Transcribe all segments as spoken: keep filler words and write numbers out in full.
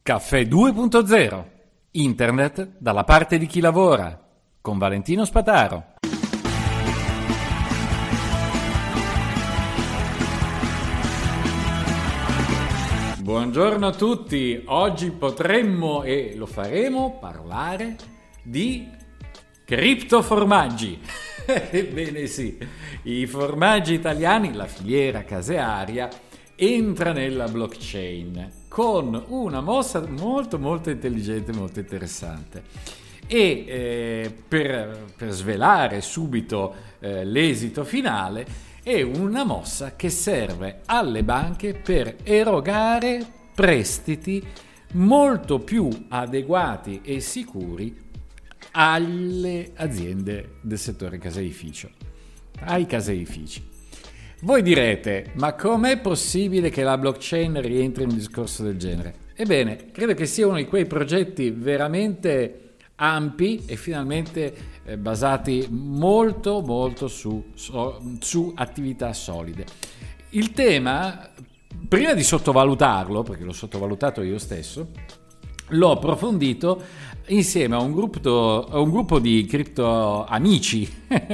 Caffè due punto zero. Internet dalla parte di chi lavora. Con Valentino Spataro. Buongiorno a tutti. Oggi potremmo, e lo faremo, parlare di criptoformaggi. Ebbene sì, i formaggi italiani, la filiera casearia, entra nella blockchain con una mossa molto molto intelligente, molto interessante. E eh, per, per svelare subito eh, l'esito finale, è una mossa che serve alle banche per erogare prestiti molto più adeguati e sicuri alle aziende del settore caseificio, ai caseifici. Voi direte, ma com'è possibile che la blockchain rientri in un discorso del genere? Ebbene, credo che sia uno di quei progetti veramente ampi e finalmente eh, basati molto molto su, su, su attività solide. Il tema, prima di sottovalutarlo, perché l'ho sottovalutato io stesso, l'ho approfondito insieme a un gruppo, a un gruppo di cripto amici,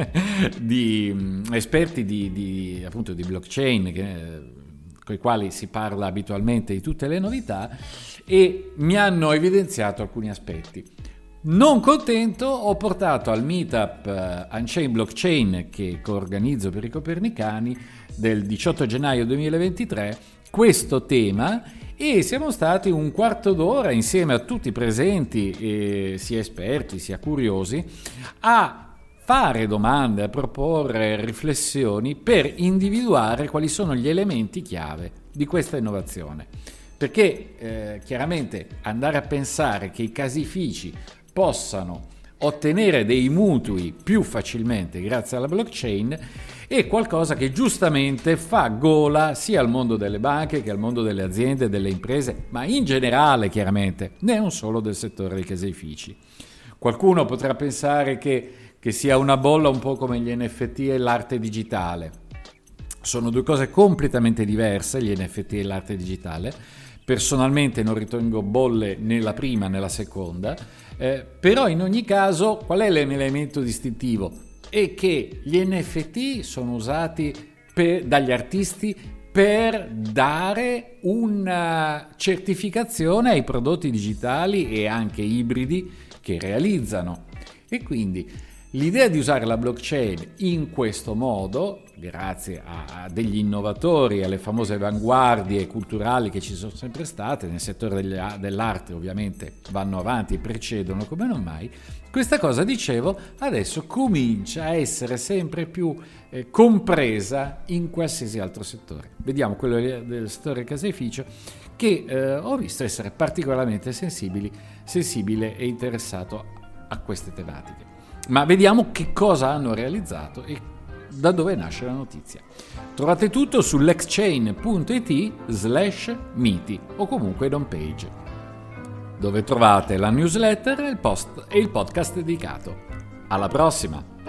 di um, esperti di, di, appunto, di blockchain, che, con i quali si parla abitualmente di tutte le novità, e mi hanno evidenziato alcuni aspetti. Non contento, ho portato al meetup uh, Unchained Blockchain che coorganizzo per i Copernicani del diciotto gennaio duemilaventitré questo tema, e siamo stati un quarto d'ora insieme a tutti i presenti, eh, sia esperti sia curiosi, a fare domande, a proporre riflessioni per individuare quali sono gli elementi chiave di questa innovazione. Perché eh, chiaramente andare a pensare che i caseifici possano ottenere dei mutui più facilmente grazie alla blockchain è qualcosa che giustamente fa gola sia al mondo delle banche che al mondo delle aziende, delle imprese, ma in generale chiaramente, non solo del settore dei caseifici. Qualcuno potrà pensare che, che sia una bolla un po' come gli N F T e l'arte digitale. Sono due cose completamente diverse, gli N F T e l'arte digitale. Personalmente non ritengo bolle né la prima né la seconda, eh, però in ogni caso qual è l'elemento distintivo? È che gli N F T sono usati per, dagli artisti per dare una certificazione ai prodotti digitali e anche ibridi che realizzano. E quindi l'idea di usare la blockchain in questo modo, grazie a, a degli innovatori e alle famose avanguardie culturali che ci sono sempre state, nel settore degli, dell'arte ovviamente vanno avanti e precedono come non mai, questa cosa, dicevo, adesso comincia a essere sempre più eh, compresa in qualsiasi altro settore. Vediamo quello del settore caseificio, che eh, ho visto essere particolarmente sensibili, sensibile e interessato a queste tematiche. Ma vediamo che cosa hanno realizzato e da dove nasce la notizia. Trovate tutto su lexchain.it slash miti o comunque in home page, dove trovate la newsletter e il post e il podcast dedicato. Alla prossima!